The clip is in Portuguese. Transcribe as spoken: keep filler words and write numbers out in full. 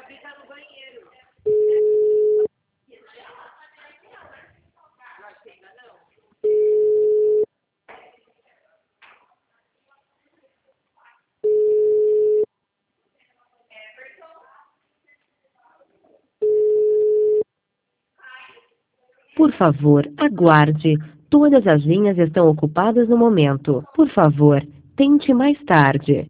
Por favor, aguarde. Todas as linhas estão ocupadas no momento. Por favor, tente mais tarde.